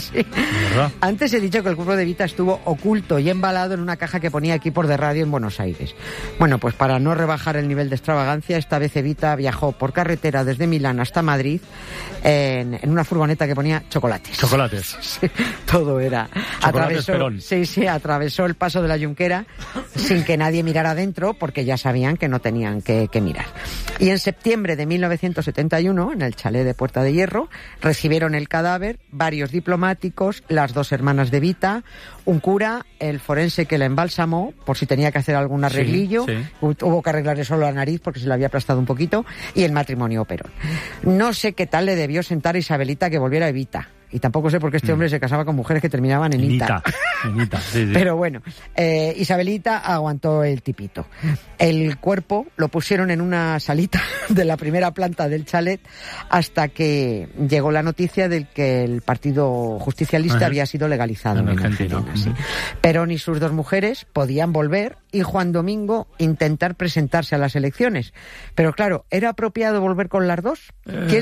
Sí. Antes he dicho que el cuerpo de Evita estuvo oculto y embalado en una caja que ponía equipos de radio en Buenos Aires. Bueno, pues para no rebajar el nivel de extravagancia, esta vez Evita viajó por carretera desde Milán hasta Madrid en una furgoneta que ponía chocolates. Chocolates. Sí, todo era. Atravesó el paso de la Junquera sin que nadie mirara adentro, porque ya sabían que no tenían que mirar. Y en septiembre de 1971, en el chalet de Puerta de Hierro, recibieron el cadáver varios diplomáticos, las dos hermanas de Evita, un cura, el forense que la embalsamó, por si tenía que hacer algún arreglillo, hubo que arreglarle solo la nariz porque se le había aplastado un poquito, y el matrimonio Perón. No sé qué tal le debió sentar a Isabelita que volviera a Evita. Y tampoco sé por qué este hombre se casaba con mujeres que terminaban en Ita. Sí. Pero bueno, Isabelita aguantó el tipito. El cuerpo lo pusieron en una salita de la primera planta del chalet hasta que llegó la noticia de que el Partido Justicialista había sido legalizado en Argentina. Sí. Perón y sus dos mujeres podían volver y Juan Domingo intentar presentarse a las elecciones. Pero claro, ¿era apropiado volver con las dos? ¿Quién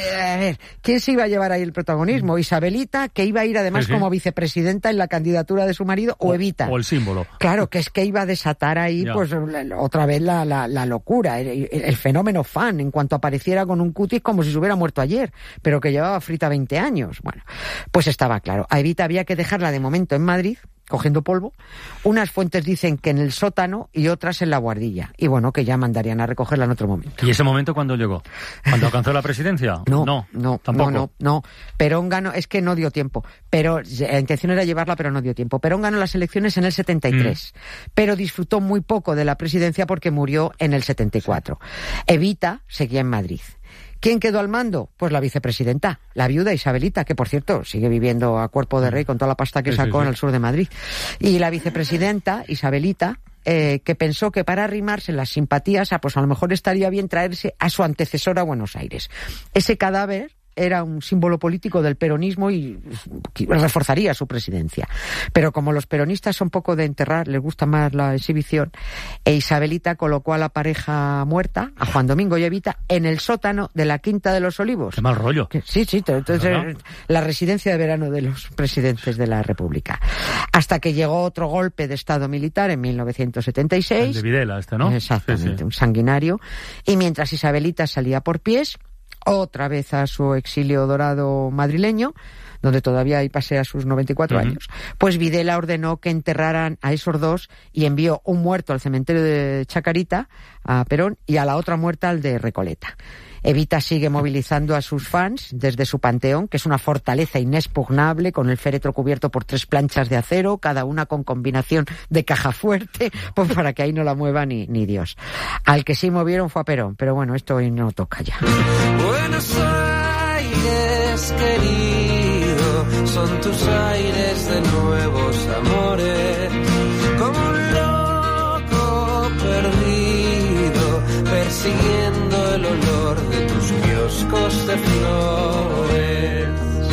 se iba a llevar ahí el protagonismo? Isabelita, que iba a ir además como vicepresidenta en la candidatura de su marido, o Evita. O el símbolo. Claro, que es que iba a desatar ahí pues otra vez la locura, el fenómeno fan, en cuanto apareciera con un cutis como si se hubiera muerto ayer, pero que llevaba frita 20 años. Bueno, pues estaba claro. A Evita había que dejarla de momento en Madrid, cogiendo polvo. Unas fuentes dicen que en el sótano y otras en la Guardilla. Y bueno, que ya mandarían a recogerla en otro momento. ¿Y ese momento cuándo llegó? ¿Cuándo alcanzó la presidencia? No, tampoco. No. Perón ganó, es que no dio tiempo. Pero la intención era llevarla, pero no dio tiempo. Perón ganó las elecciones en el 73, pero disfrutó muy poco de la presidencia porque murió en el 74. Evita seguía en Madrid. ¿Quién quedó al mando? Pues la vicepresidenta, la viuda Isabelita, que por cierto sigue viviendo a cuerpo de rey con toda la pasta que sacó en el sur de Madrid. Y la vicepresidenta, Isabelita, que pensó que para arrimarse las simpatías, pues a lo mejor estaría bien traerse a su antecesora a Buenos Aires. Ese cadáver era un símbolo político del peronismo y reforzaría su presidencia. Pero como los peronistas son poco de enterrar, les gusta más la exhibición, Isabelita colocó a la pareja muerta, a Juan Domingo y Evita, en el sótano de la Quinta de los Olivos. ¡Qué mal rollo! Sí, entonces la residencia de verano de los presidentes de la República. Hasta que llegó otro golpe de Estado militar en 1976. El de Videla, ¿no? Exactamente, un sanguinario. Y mientras Isabelita salía por pies, otra vez a su exilio dorado madrileño, donde todavía ahí pasea sus 94 años, pues Videla ordenó que enterraran a esos dos y envió un muerto al cementerio de Chacarita, a Perón, y a la otra muerta al de Recoleta. Evita sigue movilizando a sus fans desde su panteón, que es una fortaleza inexpugnable, con el féretro cubierto por 3 planchas de acero, cada una con combinación de caja fuerte, pues para que ahí no la mueva ni Dios. Al que sí movieron fue a Perón, pero bueno, esto hoy no toca ya. Buenos Aires, querido, son tus aires de nuevos amores, como un loco perdido, persiguiendo el olor de tus kioscos de flores.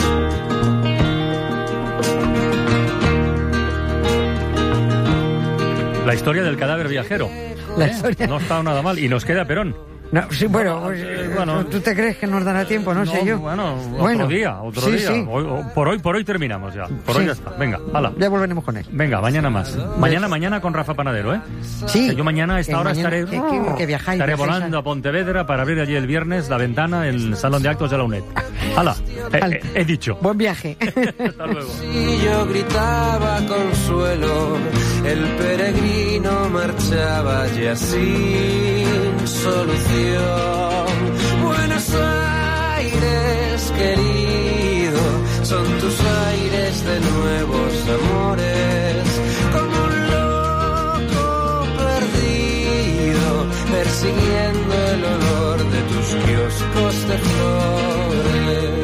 La historia del cadáver viajero. No está nada mal. Y nos queda Perón. No, sí, bueno, ¿tú te crees que nos dará tiempo? No sé yo. Bueno, otro día. Sí. Por hoy terminamos ya. Hoy ya está. Venga, hala. Ya volveremos con él. Venga, mañana más. Mañana con Rafa Panadero, ¿eh? Sí. Que yo mañana a esta hora estaré volando a Pontevedra para abrir allí el viernes la ventana en el Salón de Actos de la UNED. Hala, he dicho. Buen viaje. Hasta luego. Y yo gritaba consuelo, el peregrino marchaba ya sin solución. Buenos Aires, querido, son tus aires de nuevos amores, como un loco perdido, persiguiendo el olor de tus kioscos de flores.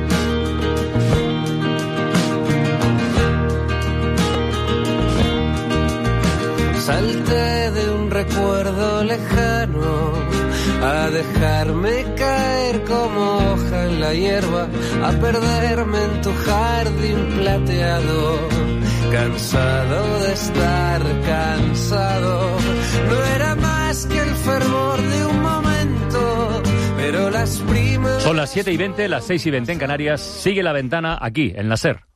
Salté de un recuerdo lejano a dejarme caer como hoja en la hierba, a perderme en tu jardín plateado, cansado de estar cansado. No era más que el fervor de un momento, pero las primas... Son las 7:20, las 6:20 en Canarias. Sigue La Ventana aquí, en la SER.